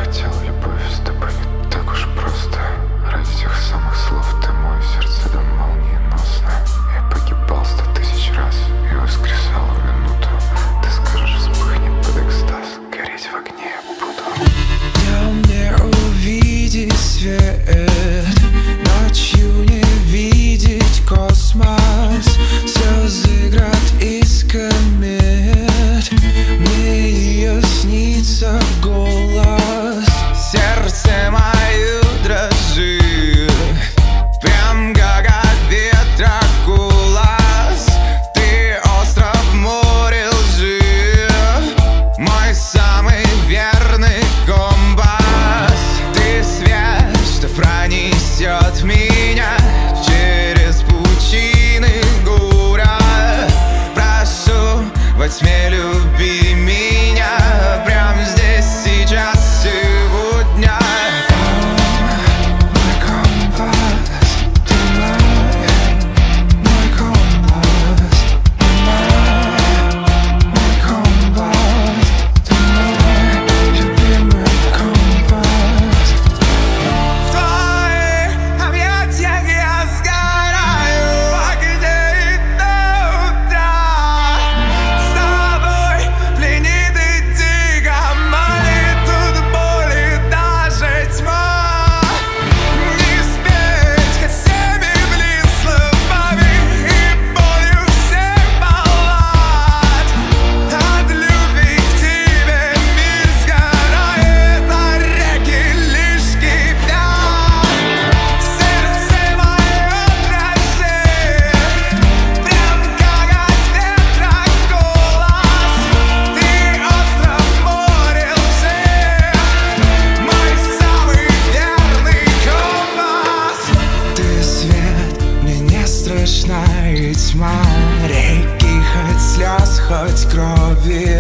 хотел любовь с тобой не так уж просто. Ради тех самых слов ты мое сердце дал молниеносно. Я погибал 100 000 раз и воскресал в минуту. Ты скажешь, вспыхнет под экстаз, гореть в огне я буду. Днем не увидеть свет, ночью не видеть космос. Слезы, град из комет, мне ее снится голос. Сердце мое дрожит, прям как от ветра голос. Ты остров в море лжи, мой самый верный компас. Ты свет, что пронесет меня через пучины горя. Прошу, во тьме люби меня прямо здесь, сейчас, сегодня. Мой компас, ты мой компас, мой компас, ты мой любимый компас. В твоих объятиях я сгораю в огне до утра. С тобой пленит и дико манит тут боль и даже тьма. Не спеть всеми блин словами и болью всех баллад. От любви к тебе мир сгорает, а реки лишь кипят. Сердце мое дрожит, прям как от ветра голос. Ты остров в море лжи, мой самый верный компас. Ты свет, мне не страшна и тьма. Реки хоть слез, хоть крови,